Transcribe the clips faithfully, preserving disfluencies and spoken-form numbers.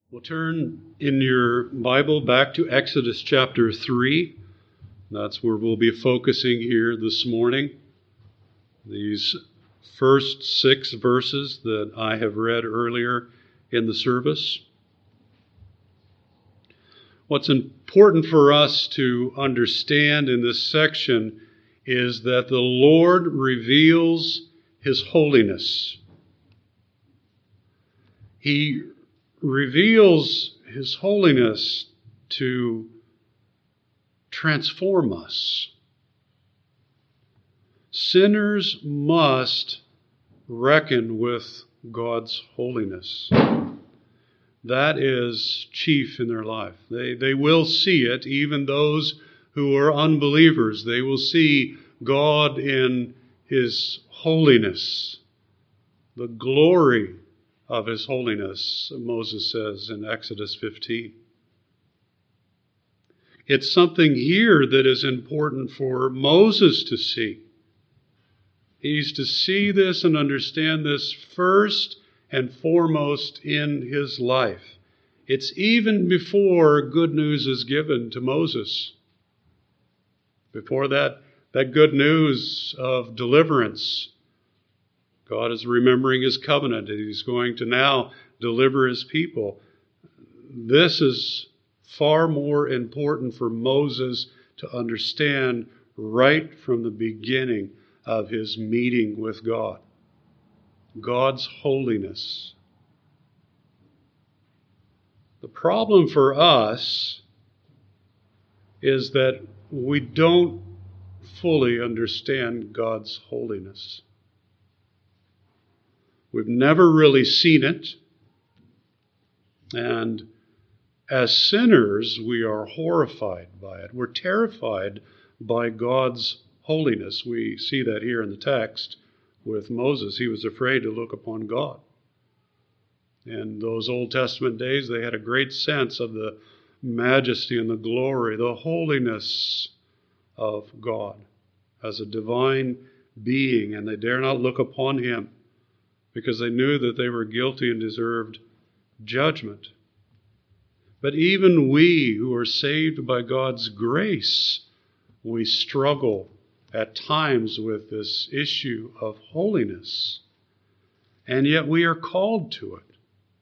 We'll turn in your Bible back to Exodus chapter three. That's where we'll be focusing here this morning. These first six verses that I have read earlier in the service. What's important for us to understand in this section is that the Lord reveals His holiness. He reveals His holiness to transform us. Sinners must reckon with God's holiness. That is chief in their life. They, they will see it, even those who are unbelievers. They will see God in His holiness, the glory of His holiness, Moses says in Exodus fifteen. It's something here that is important for Moses to see. He's to see this and understand this first and foremost in his life. It's even before good news is given to Moses. Before that, that good news of deliverance, God is remembering His covenant that He's going to now deliver His people. This is far more important for Moses to understand right from the beginning of his meeting with God. God's holiness. The problem for us is that we don't fully understand God's holiness. We've never really seen it. And as sinners, we are horrified by it. We're terrified by God's holiness. We see that here in the text with Moses. He was afraid to look upon God. In those Old Testament days, they had a great sense of the majesty and the glory, the holiness of God as a divine being, and they dare not look upon Him because they knew that they were guilty and deserved judgment. But even we who are saved by God's grace, we struggle at times with this issue of holiness. And yet we are called to it.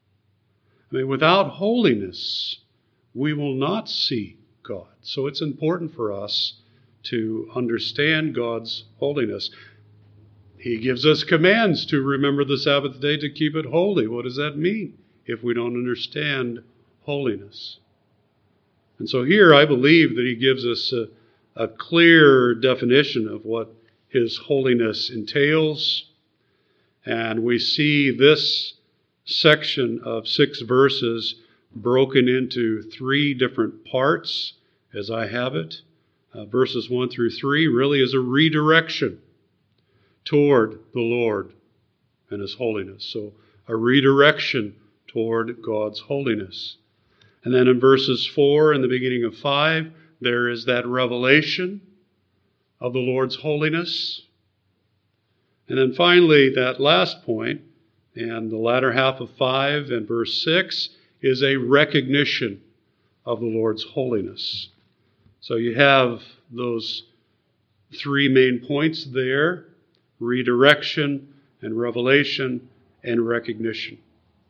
I mean, without holiness, we will not see God. So it's important for us to understand God's holiness. He gives us commands to remember the Sabbath day to keep it holy. What does that mean if we don't understand holiness? And so here I believe that He gives us a, a clear definition of what His holiness entails. And we see this section of six verses broken into three different parts, as I have it. Uh, verses one through three really is a redirection toward the Lord and His holiness. So a redirection toward God's holiness. And then in verses four and the beginning of five, there is that revelation of the Lord's holiness. And then finally, that last point, and the latter half of five and verse six, is a recognition of the Lord's holiness. So you have those three main points there: redirection and revelation and recognition.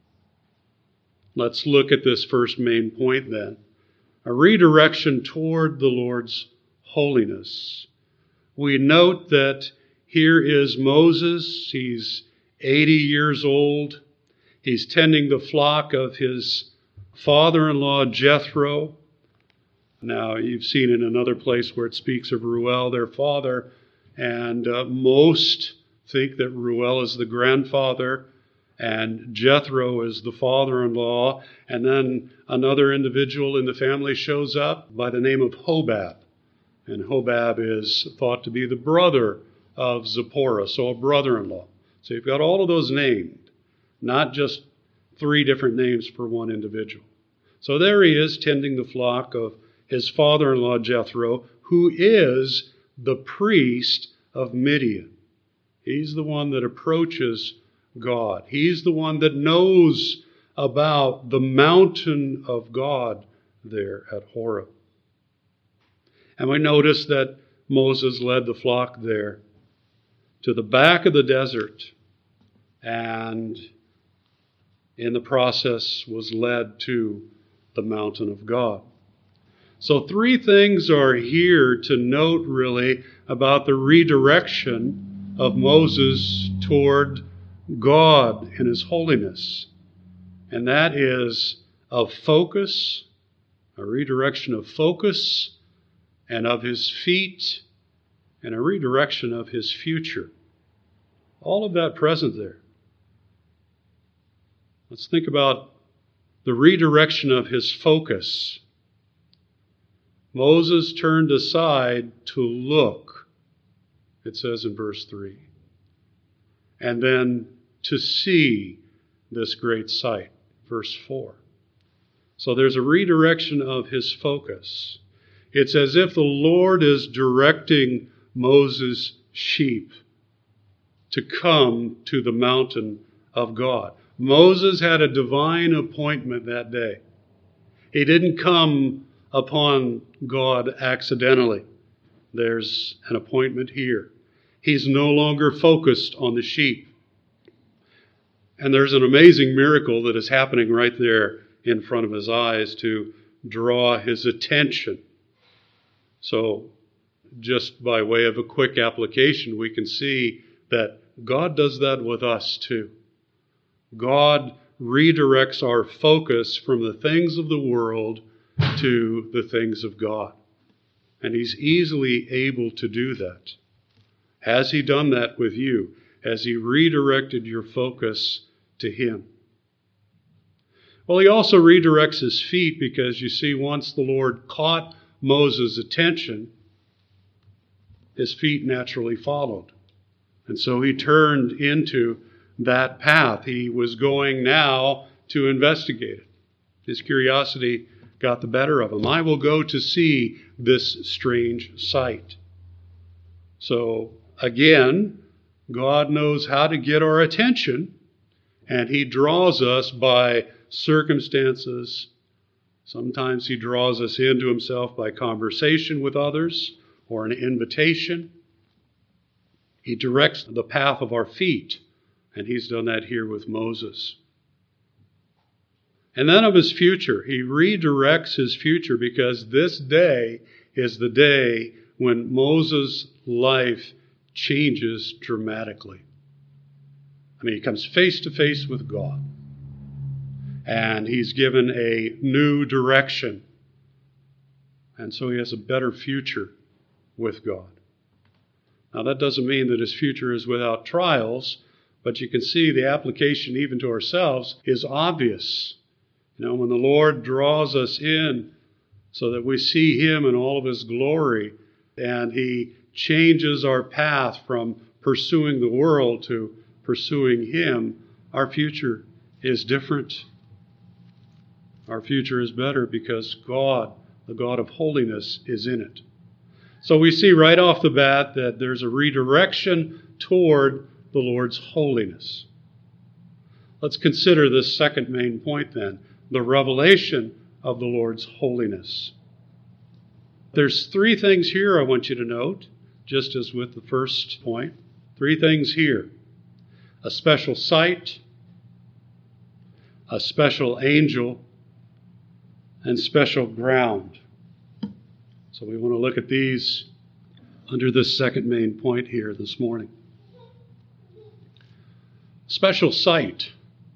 Let's look at this first main point then. A redirection toward the Lord's holiness. We note that here is Moses. He's eighty years old. He's tending the flock of his father-in-law Jethro. Now, you've seen in another place where it speaks of Reuel, their father, and uh, most think that Reuel is the grandfather and Jethro is the father-in-law. And then another individual in the family shows up by the name of Hobab. And Hobab is thought to be the brother of Zipporah, so a brother-in-law. So you've got all of those named, not just three different names for one individual. So there he is tending the flock of his father-in-law Jethro, who is the priest of Midian. He's the one that approaches God. He's the one that knows about the mountain of God there at Horeb. And we notice that Moses led the flock there to the back of the desert, and in the process was led to the mountain of God. So three things are here to note really about the redirection of Moses toward God in His holiness. And that is of focus, a redirection of focus, and of his feet, and a redirection of his future. All of that present there. Let's think about the redirection of his focus. Moses turned aside to look, it says in verse three, and then to see this great sight, verse four. So there's a redirection of his focus. It's as if the Lord is directing Moses' sheep to come to the mountain of God. Moses had a divine appointment that day. He didn't come upon God accidentally. There's an appointment here. He's no longer focused on the sheep. And there's an amazing miracle that is happening right there in front of his eyes to draw his attention. So, just by way of a quick application, we can see that God does that with us too. God redirects our focus from the things of the world to the things of God. And He's easily able to do that. Has He done that with you? Has He redirected your focus to Him? Well, He also redirects His feet because, you see, once the Lord caught Moses' attention, his feet naturally followed. And so he turned into that path. He was going now to investigate it. His curiosity got the better of him. I will go to see this strange sight. So again, God knows how to get our attention, and He draws us by circumstances. Sometimes He draws us into Himself by conversation with others or an invitation. He directs the path of our feet, and He's done that here with Moses. And then of His future. He redirects His future because this day is the day when Moses' life changes dramatically. I mean, he comes face to face with God. And he's given a new direction. And so he has a better future with God. Now, that doesn't mean that his future is without trials, but you can see the application even to ourselves is obvious. You know, when the Lord draws us in so that we see Him in all of His glory, and He changes our path from pursuing the world to pursuing Him, our future is different. Our future is better because God, the God of holiness, is in it. So we see right off the bat that there's a redirection toward the Lord's holiness. Let's consider this second main point then, the revelation of the Lord's holiness. There's three things here I want you to note, just as with the first point. Three things here. A special sight, a special angel, and special ground. So we want to look at these under this second main point here this morning. Special sight.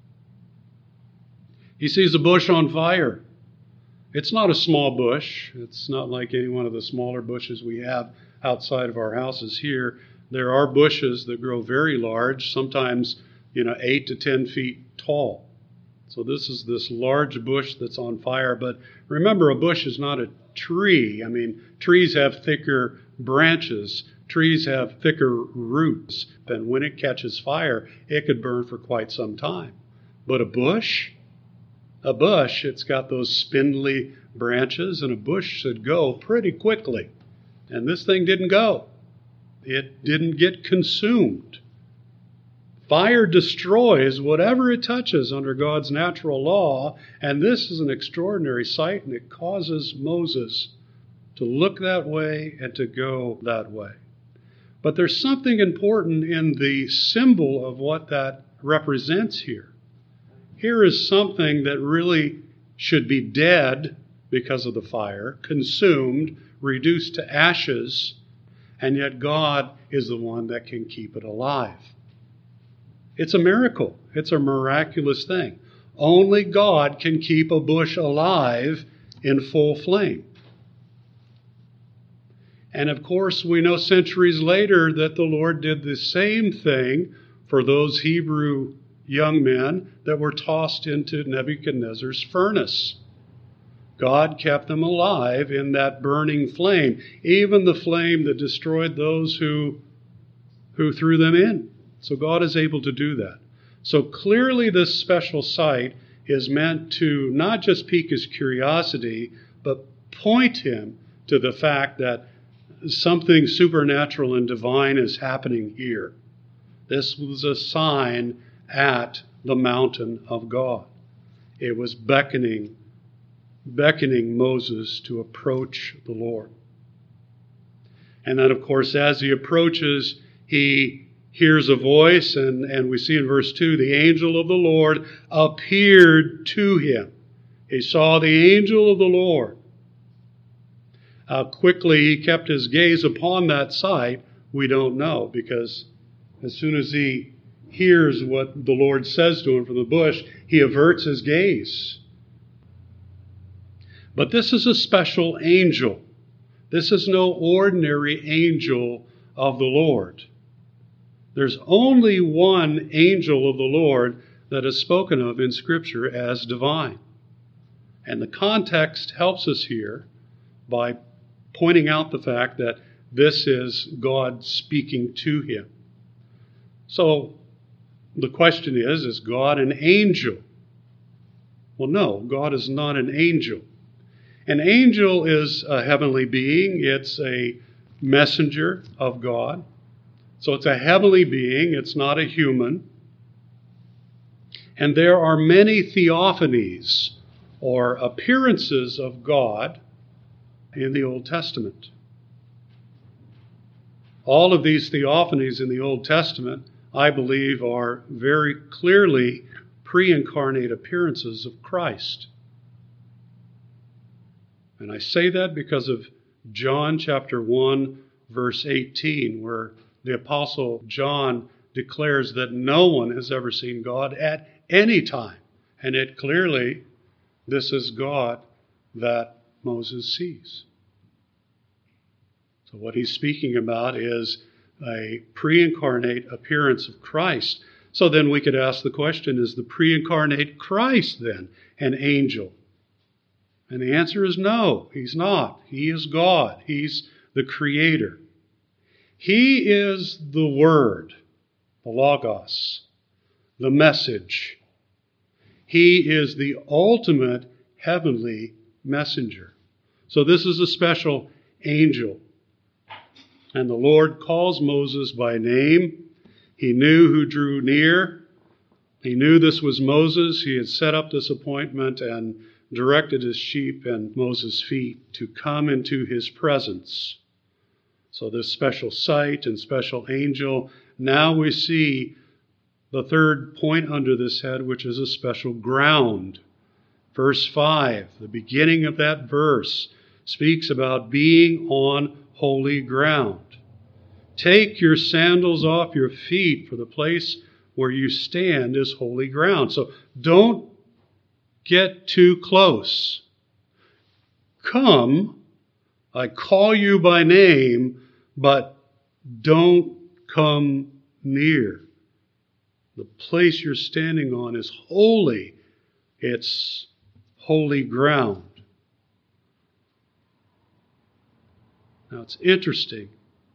He sees a bush on fire. It's not a small bush. It's not like any one of the smaller bushes we have outside of our houses here. There are bushes that grow very large, sometimes, you know, eight to ten feet tall. So this is this large bush that's on fire. But remember, a bush is not a tree. I mean, trees have thicker branches. Trees have thicker roots. And when it catches fire, it could burn for quite some time. But a bush, a bush, it's got those spindly branches, and a bush should go pretty quickly. And this thing didn't go. It didn't get consumed. Fire destroys whatever it touches under God's natural law, and this is an extraordinary sight, and it causes Moses to look that way and to go that way. But there's something important in the symbol of what that represents here. Here is something that really should be dead because of the fire, consumed, reduced to ashes, and yet God is the one that can keep it alive. It's a miracle. It's a miraculous thing. Only God can keep a bush alive in full flame. And of course, we know centuries later that the Lord did the same thing for those Hebrew young men that were tossed into Nebuchadnezzar's furnace. God kept them alive in that burning flame, even the flame that destroyed those who, who threw them in. So God is able to do that. So clearly this special sight is meant to not just pique his curiosity, but point him to the fact that something supernatural and divine is happening here. This was a sign at the mountain of God. It was beckoning, beckoning Moses to approach the Lord. And then, of course, as he approaches, he hears a voice, and, and we see in verse two, the angel of the Lord appeared to him. He saw the angel of the Lord. How quickly he kept his gaze upon that sight, we don't know, because as soon as he hears what the Lord says to him from the bush, he averts his gaze. But this is a special angel. This is no ordinary angel of the Lord. There's only one angel of the Lord that is spoken of in Scripture as divine. And the context helps us here by pointing out the fact that this is God speaking to him. So the question is, is God an angel? Well, no, God is not an angel. An angel is a heavenly being. It's a messenger of God. So it's a heavenly being. It's not a human. And there are many theophanies or appearances of God in the Old Testament. All of these theophanies in the Old Testament, I believe, are very clearly pre-incarnate appearances of Christ. And I say that because of John chapter one, verse eighteen, where the Apostle John declares that no one has ever seen God at any time. And it clearly, this is God that Moses sees. So what he's speaking about is a pre-incarnate appearance of Christ. So then we could ask the question, is the pre-incarnate Christ then an angel? And the answer is no, he's not. He is God. He's the Creator. He is the Word, the Logos, the message. He is the ultimate heavenly messenger. So this is a special angel. And the Lord calls Moses by name. He knew who drew near. He knew this was Moses. He had set up this appointment and directed his sheep and Moses' feet to come into his presence. So this special sight and special angel. Now we see the third point under this head, which is a special ground. Verse five, the beginning of that verse, speaks about being on holy ground. Take your sandals off your feet, for the place where you stand is holy ground. So don't get too close. Come, I call you by name, but don't come near. The place you're standing on is holy. It's holy ground. Now it's interesting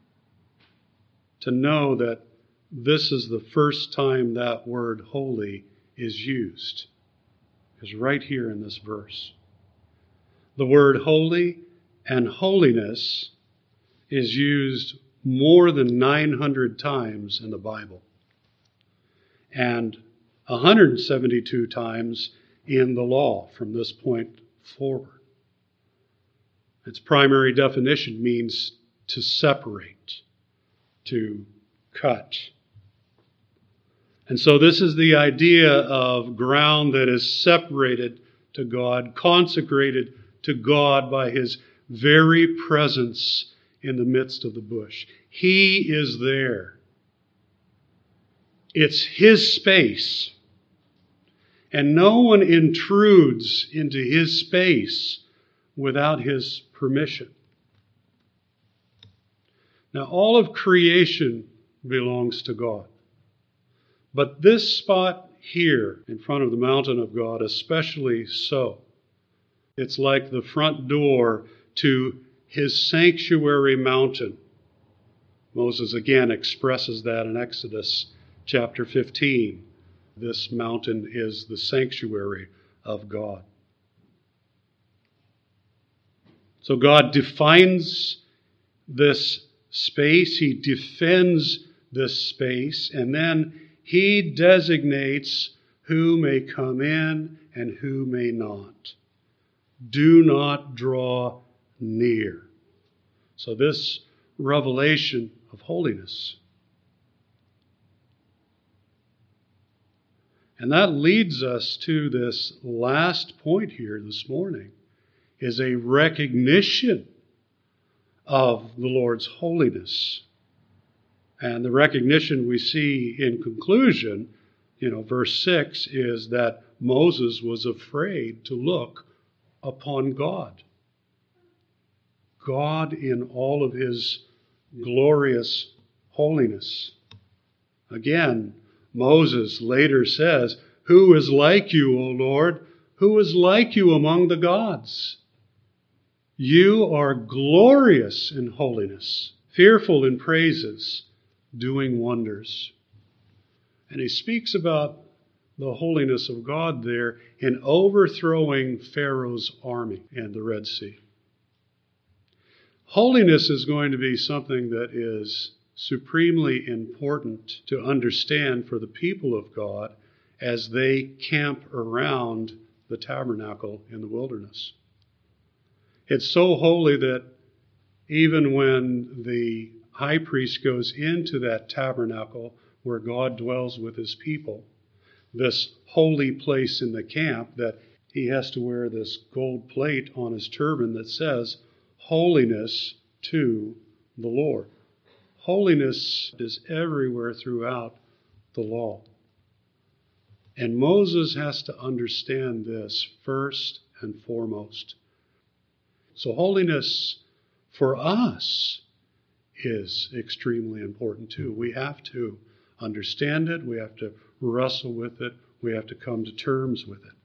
to know that this is the first time that word holy is used. Is right here in this verse. The word holy and holiness is used more than nine hundred times in the Bible. and one hundred seventy-two times in the law from this point forward. Its primary definition means to separate, to cut. And so this is the idea of ground that is separated to God, consecrated to God by His very presence in the midst of the bush. He is there. It's His space. And no one intrudes into His space without His permission. Now, all of creation belongs to God. But this spot here in front of the mountain of God, especially so. It's like the front door to His sanctuary mountain. Moses again expresses that in Exodus chapter fifteen. This mountain is the sanctuary of God. So God defines this space. He defends this space. And then He designates who may come in and who may not. Do not draw near. So this revelation of holiness. And that leads us to this last point here this morning, is a recognition of the Lord's holiness. And the recognition we see in conclusion, you know, verse six, is that Moses was afraid to look upon God. God in all of His glorious holiness. Again, Moses later says, "Who is like you, O Lord? Who is like you among the gods? You are glorious in holiness, fearful in praises, doing wonders." And he speaks about the holiness of God there in overthrowing Pharaoh's army in the Red Sea. Holiness is going to be something that is supremely important to understand for the people of God as they camp around the tabernacle in the wilderness. It's so holy that even when the high priest goes into that tabernacle where God dwells with His people, this holy place in the camp, that he has to wear this gold plate on his turban that says, "Holiness to the Lord." Holiness is everywhere throughout the law. And Moses has to understand this first and foremost. So holiness for us is extremely important too. We have to understand it. We have to wrestle with it. We have to come to terms with it.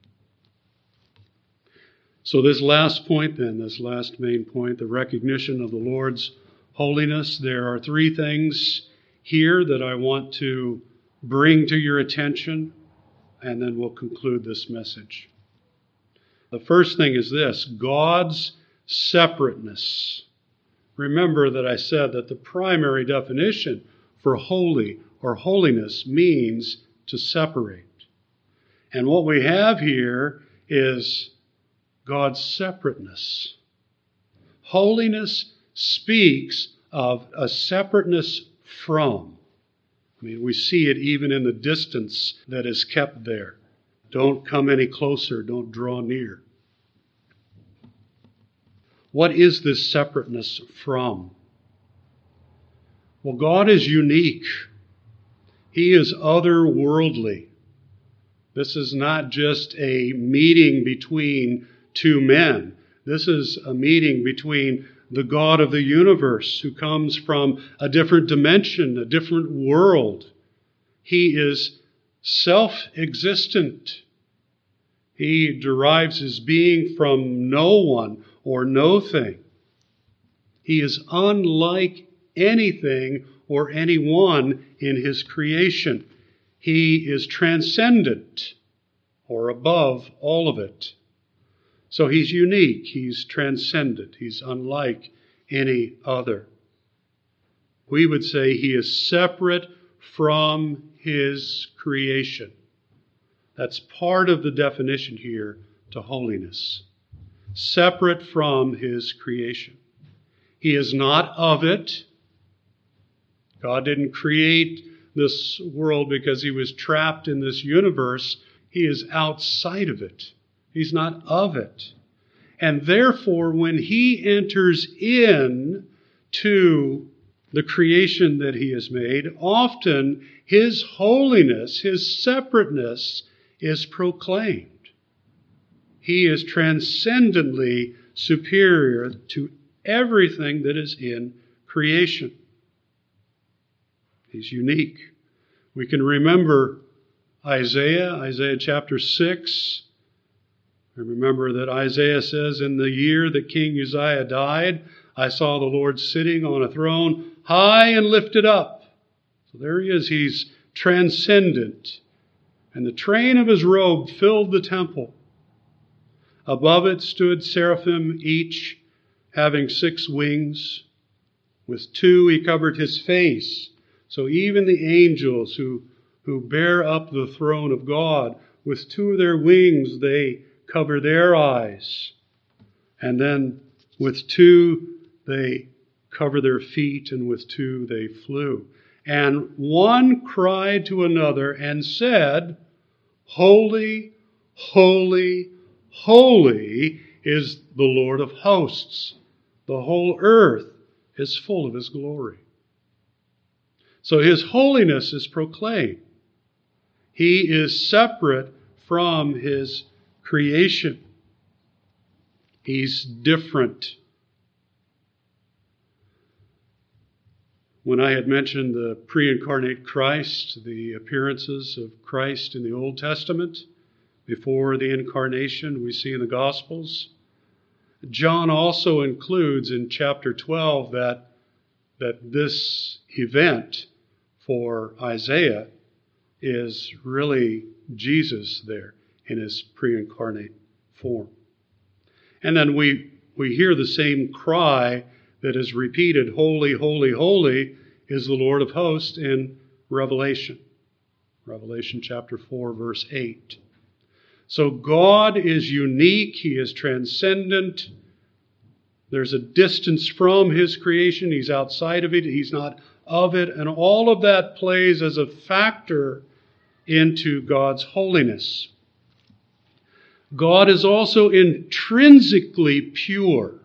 So this last point then, this last main point, the recognition of the Lord's holiness, there are three things here that I want to bring to your attention, and then we'll conclude this message. The first thing is this: God's separateness. Remember that I said that the primary definition for holy or holiness means to separate. And what we have here is God's separateness. Holiness speaks of a separateness from. I mean, we see it even in the distance that is kept there. Don't come any closer, don't draw near. What is this separateness from? Well, God is unique. He is otherworldly. This is not just a meeting between two men. This is a meeting between the God of the universe, who comes from a different dimension, a different world. He is self-existent. He derives his being from no one or no thing. He is unlike anything or anyone in his creation. He is transcendent, or above all of it. So he's unique, he's transcendent, he's unlike any other. We would say he is separate from his creation. That's part of the definition here to holiness. Separate from his creation. He is not of it. God didn't create this world because he was trapped in this universe. He is outside of it. He's not of it. And therefore, when he enters in to the creation that he has made, often his holiness, his separateness is proclaimed. He is transcendently superior to everything that is in creation. He's unique. We can remember Isaiah, Isaiah chapter six. Remember that Isaiah says, in the year that King Uzziah died, I saw the Lord sitting on a throne, high and lifted up. So there he is. He's transcendent. And the train of his robe filled the temple. Above it stood seraphim, each having six wings. With two he covered his face. So even the angels who, who bear up the throne of God, with two of their wings they cover their eyes. And then with two they cover their feet, and with two they flew. And one cried to another and said, Holy, holy, holy is the Lord of hosts. The whole earth is full of his glory. So his holiness is proclaimed. He is separate from his creation. He's different. When I had mentioned the pre-incarnate Christ, the appearances of Christ in the Old Testament, before the incarnation we see in the Gospels, John also includes in chapter twelve that, that this event for Isaiah is really Jesus there in his pre-incarnate form. And then we, we hear the same cry that is repeated, Holy, holy, holy is the Lord of hosts in Revelation. Revelation chapter four, verse eight. So God is unique. He is transcendent. There's a distance from his creation. He's outside of it. He's not of it. And all of that plays as a factor into God's holiness. God is also intrinsically pure.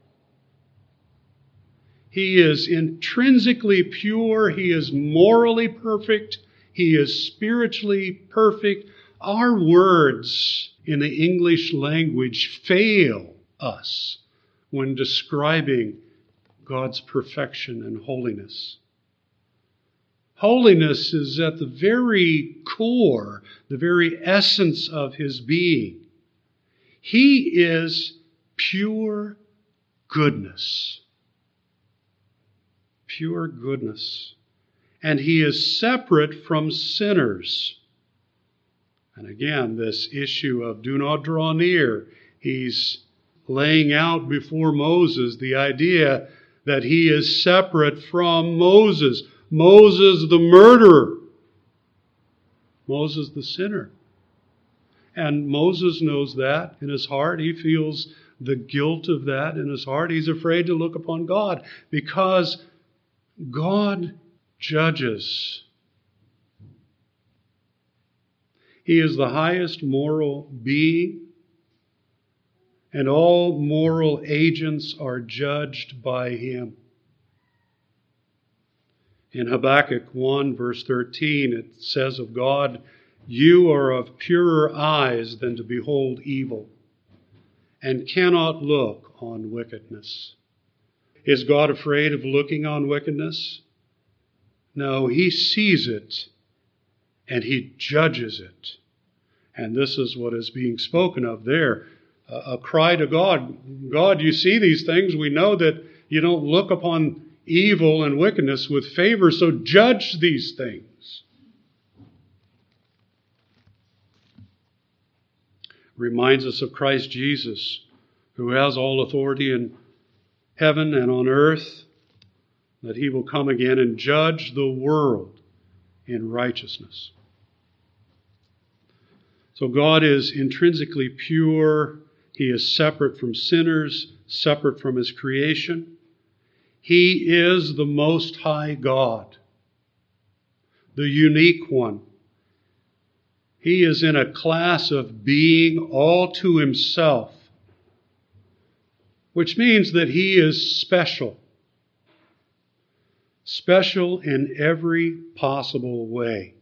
He is intrinsically pure. He is morally perfect. He is spiritually perfect. Our words in the English language fail us when describing God's perfection and holiness. Holiness is at the very core, the very essence of his being. He is pure goodness. Pure goodness. And he is separate from sinners. And again, this issue of do not draw near, he's laying out before Moses the idea that he is separate from Moses. Moses the murderer. Moses the sinner. And Moses knows that in his heart. He feels the guilt of that in his heart. He's afraid to look upon God because God judges. He is the highest moral being, and all moral agents are judged by him. In Habakkuk one, verse thirteen, it says of God, you are of purer eyes than to behold evil, and cannot look on wickedness. Is God afraid of looking on wickedness? No, he sees it, and he judges it. And this is what is being spoken of there. A cry to God. God, you see these things. We know that you don't look upon evil and wickedness with favor, so judge these things. Reminds us of Christ Jesus, who has all authority in heaven and on earth, that he will come again and judge the world in righteousness. So God is intrinsically pure. He is separate from sinners, separate from his creation. He is the Most High God, the unique one. He is in a class of being all to himself, which means that he is special. Special in every possible way.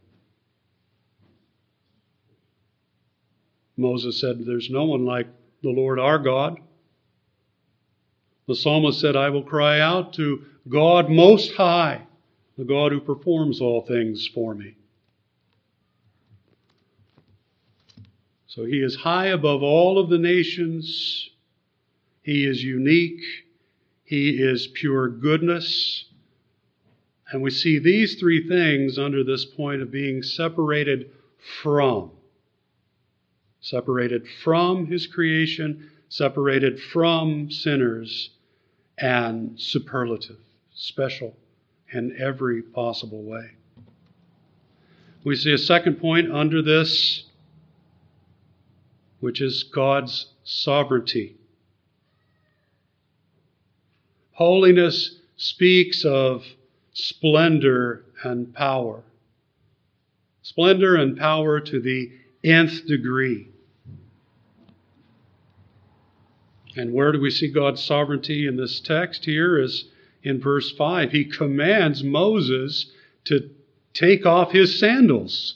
Moses said, "There's no one like the Lord our God." The psalmist said, "I will cry out to God Most High, the God who performs all things for me." So he is high above all of the nations. He is unique. He is pure goodness. And we see these three things under this point of being separated from. Separated from his creation, separated from sinners, and superlative, special in every possible way. We see a second point under this, which is God's sovereignty. Holiness speaks of splendor and power. Splendor and power to the nth degree. And where do we see God's sovereignty in this text? Here is in verse five. He commands Moses to take off his sandals.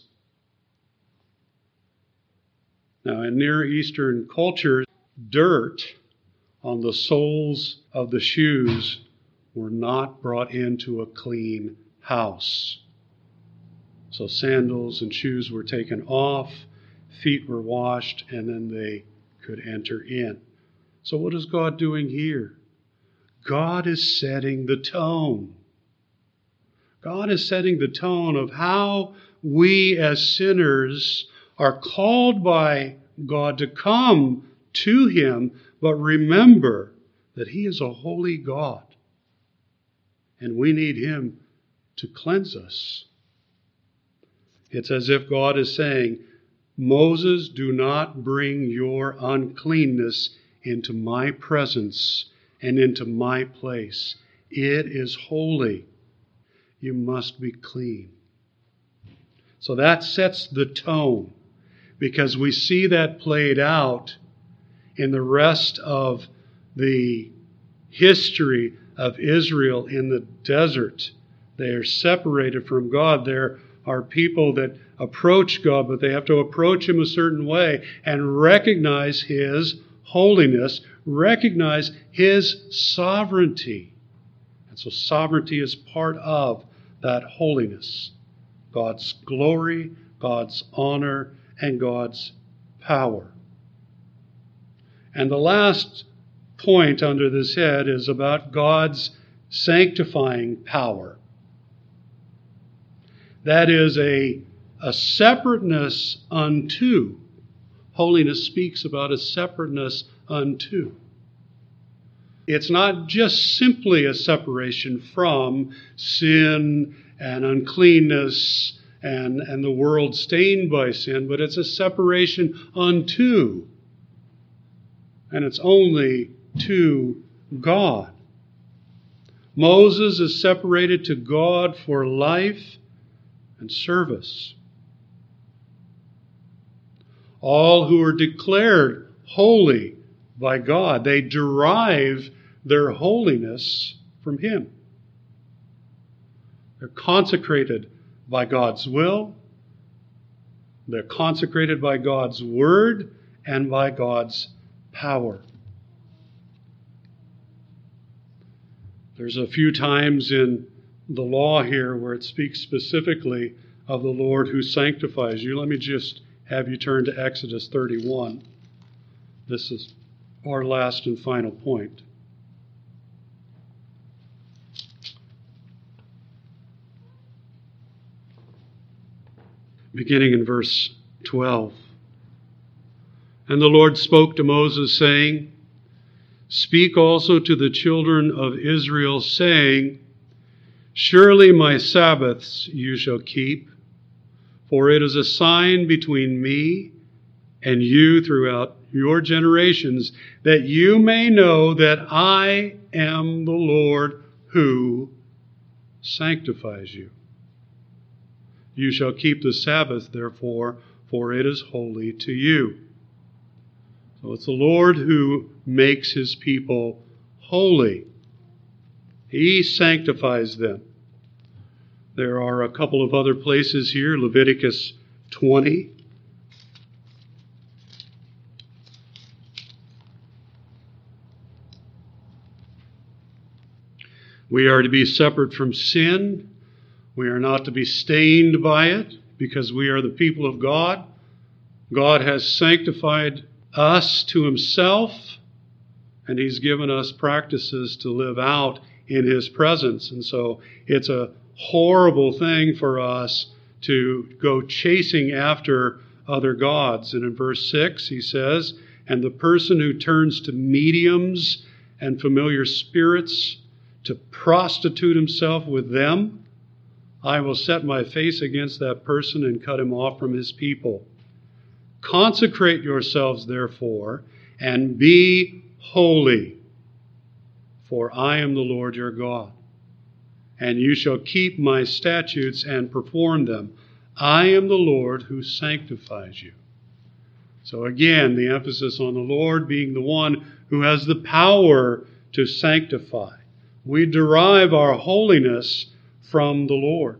Now, in Near Eastern culture, dirt on the soles of the shoes were not brought into a clean house. So sandals and shoes were taken off, feet were washed, and then they could enter in. So what is God doing here? God is setting the tone. God is setting the tone of how we as sinners are called by God to come to him, but remember that he is a holy God. And we need him to cleanse us. It's as if God is saying, Moses, do not bring your uncleanness into my presence and into my place. It is holy. You must be clean. So that sets the tone, because we see that played out in the rest of the history of Israel in the desert. They are separated from God. There are people that approach God, but they have to approach him a certain way and recognize his holiness, recognize his sovereignty. And so sovereignty is part of that holiness. God's glory, God's honor, and God's power. And the last point under this head is about God's sanctifying power. That is a, a separateness unto. Holiness speaks about a separateness unto. It's not just simply a separation from sin and uncleanness and, and the world stained by sin, but it's a separation unto. And it's only to God. Moses is separated to God for life and service. All who are declared holy by God, they derive their holiness from him. They're consecrated by God's will. They're consecrated by God's word and by God's power. There's a few times in the law here where it speaks specifically of the Lord who sanctifies you. Let me just have you turn to Exodus thirty-one. This is our last and final point. Beginning in verse twelve. And the Lord spoke to Moses, saying, Speak also to the children of Israel, saying, Surely my Sabbaths you shall keep, For it is a sign between me and you throughout your generations, that you may know that I am the Lord who sanctifies you. You shall keep the Sabbath, therefore, for it is holy to you. So it's the Lord who makes his people holy. He sanctifies them. There are a couple of other places here, Leviticus twenty. We are to be separate from sin. We are not to be stained by it because we are the people of God. God has sanctified us to himself, and he's given us practices to live out in his presence. And so it's a horrible thing for us to go chasing after other gods. And in verse six, he says, and the person who turns to mediums and familiar spirits to prostitute himself with them, I will set my face against that person and cut him off from his people. Consecrate yourselves, therefore, and be holy, for I am the Lord your God. And you shall keep my statutes and perform them. I am the Lord who sanctifies you. So again, the emphasis on the Lord being the one who has the power to sanctify. We derive our holiness from the Lord.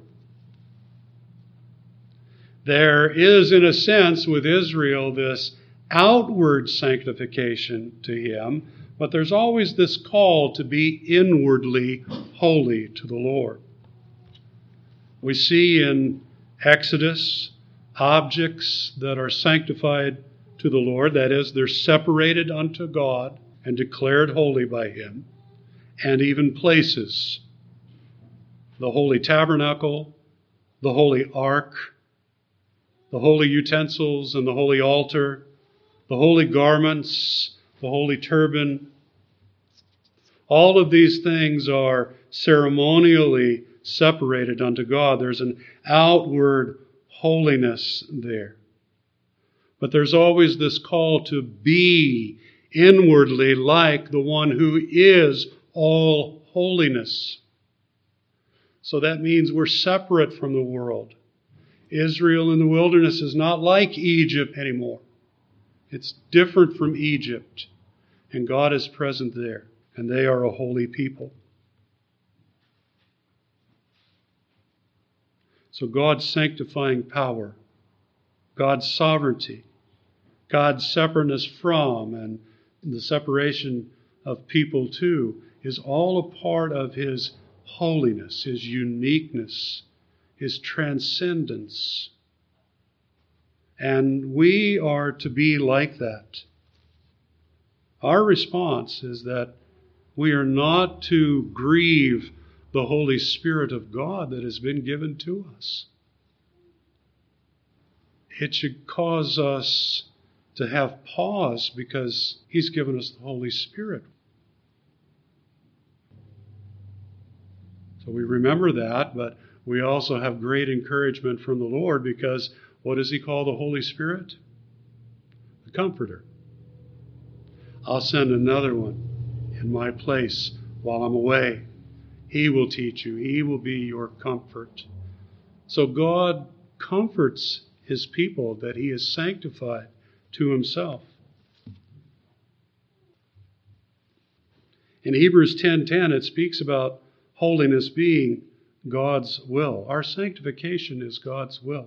There is, in a sense, with Israel, this outward sanctification to him, but there's always this call to be inwardly holy to the Lord. We see in Exodus objects that are sanctified to the Lord, that is, they're separated unto God and declared holy by him, and even places. The holy tabernacle, the holy ark, the holy utensils and the holy altar, the holy garments, the holy turban. All of these things are ceremonially separated unto God. There's an outward holiness there. But there's always this call to be inwardly like the one who is all holiness. So that means we're separate from the world. Israel in the wilderness is not like Egypt anymore. It's different from Egypt. And God is present there. And they are a holy people. So God's sanctifying power, God's sovereignty, God's separateness from, and the separation of people to, is all a part of his holiness, his uniqueness, his transcendence. And we are to be like that. Our response is that we are not to grieve the Holy Spirit of God that has been given to us. It should cause us to have pause because he's given us the Holy Spirit. So we remember that, but we also have great encouragement from the Lord because what does he call the Holy Spirit? The Comforter. I'll send another one in my place while I'm away. He will teach you. He will be your comfort. So God comforts his people that he is sanctified to himself. In Hebrews ten ten, it speaks about holiness being God's will. Our sanctification is God's will.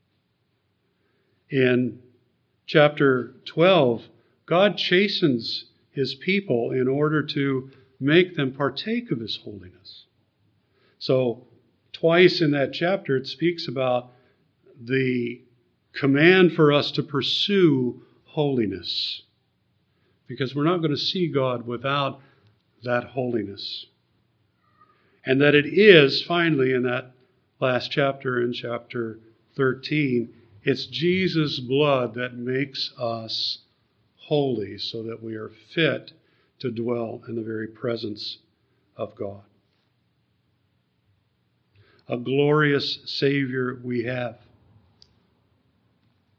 In chapter twelve, God chastens his people in order to make them partake of his holiness. So twice in that chapter it speaks about the command for us to pursue holiness, because we're not going to see God without that holiness. And that it is, finally, in that last chapter, in chapter thirteen, it's Jesus' blood that makes us holy so that we are fit to dwell in the very presence of God. A glorious Savior we have.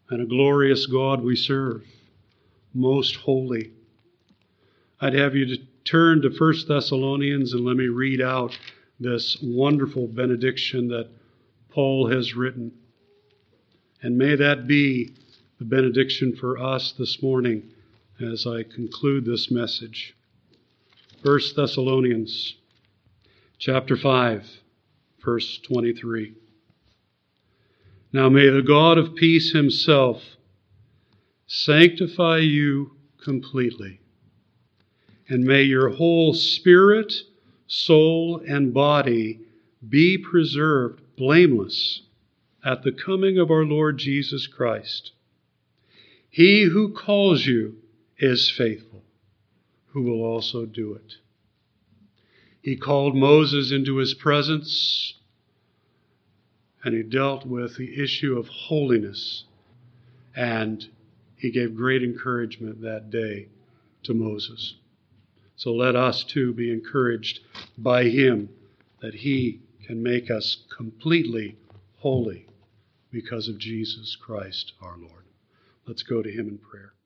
and a glorious God we serve, most holy. I'd have you to turn to First Thessalonians and let me read out this wonderful benediction that Paul has written. And may that be the benediction for us this morning as I conclude this message. First Thessalonians chapter five, verse twenty-three. Now may the God of peace himself sanctify you completely, and may your whole spirit, soul, and body be preserved blameless at the coming of our Lord Jesus Christ. He who calls you is faithful, who will also do it. He called Moses into his presence, and he dealt with the issue of holiness, and he gave great encouragement that day to Moses. So let us too be encouraged by him that he can make us completely holy because of Jesus Christ our Lord. Let's go to him in prayer.